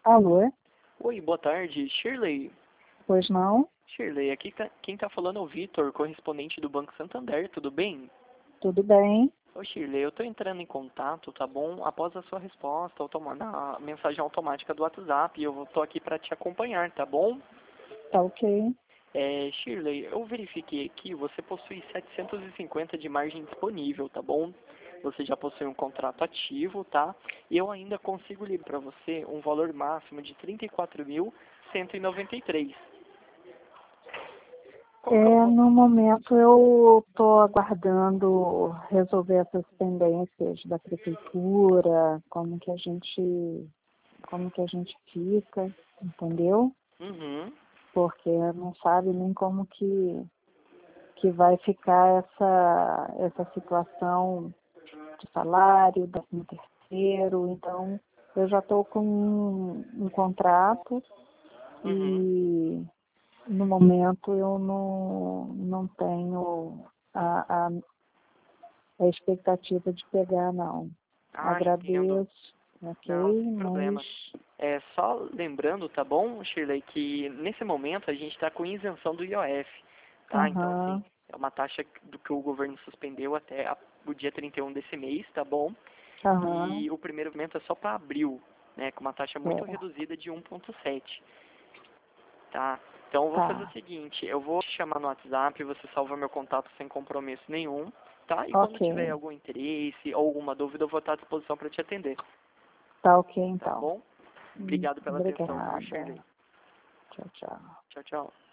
Alô? Oi, boa tarde. Shirley. Pois não? Shirley, aqui quem tá falando é o Vitor, correspondente do Banco Santander, tudo bem? Tudo bem? Ô Shirley, eu tô entrando em contato, tá bom? Após a sua resposta na mensagem automática do WhatsApp, eu tô aqui para te acompanhar, tá bom? Tá ok. Shirley, eu verifiquei aqui, você possui 750 de margem disponível, tá bom? Você já possui um contrato ativo, tá? E eu ainda consigo livrar para você um valor máximo de 34.193. Qual que é o valor? No momento eu estou aguardando resolver essas pendências da prefeitura, como que a gente fica, entendeu? Uhum. Porque não sabe nem como que vai ficar essa situação de salário, 13º, então eu já estou com um contrato Uhum. e no momento eu não tenho a expectativa de pegar, não. Ah, entendo. Agradeço, ok? Não, sem Mas, problema. Só lembrando, tá bom, Shirley, que nesse momento a gente está com isenção do IOF, tá? Então, assim, aham, é uma taxa do que o governo suspendeu até o dia 31 desse mês, tá bom? aham, E o primeiro momento é só para abril, né? Com uma taxa muito é, reduzida de 1,7, tá? Então, eu vou fazer o tá, seguinte, eu vou te chamar no WhatsApp, você salva meu contato sem compromisso nenhum, tá? E quando ok, tiver algum interesse ou alguma dúvida, eu vou estar à disposição para te atender, tá ok tá então. bom? Obrigado pela atenção, viu, Obrigada. Shirley? Tchau, tchau. Tchau, tchau.